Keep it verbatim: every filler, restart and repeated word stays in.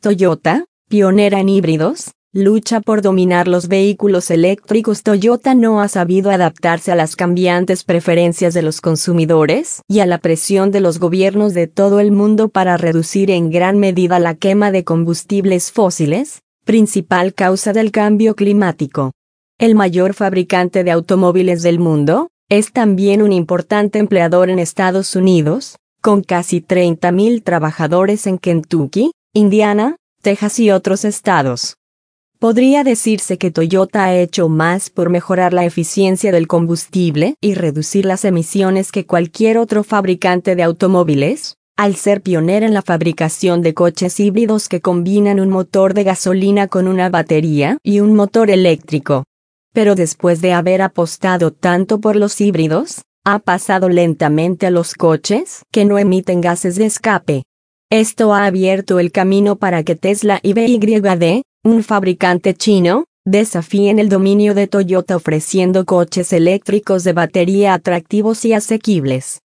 Toyota, pionera en híbridos, lucha por dominar los vehículos eléctricos. Toyota no ha sabido adaptarse a las cambiantes preferencias de los consumidores y a la presión de los gobiernos de todo el mundo para reducir en gran medida la quema de combustibles fósiles, principal causa del cambio climático. El mayor fabricante de automóviles del mundo, es también un importante empleador en Estados Unidos, con casi treinta mil trabajadores en Kentucky, Indiana, Texas y otros estados. Podría decirse que Toyota ha hecho más por mejorar la eficiencia del combustible y reducir las emisiones que cualquier otro fabricante de automóviles, al ser pionera en la fabricación de coches híbridos que combinan un motor de gasolina con una batería y un motor eléctrico. Pero después de haber apostado tanto por los híbridos, ha pasado lentamente a los coches que no emiten gases de escape. Esto ha abierto el camino para que Tesla y B Y D, un fabricante chino, desafíen el dominio de Toyota ofreciendo coches eléctricos de batería atractivos y asequibles.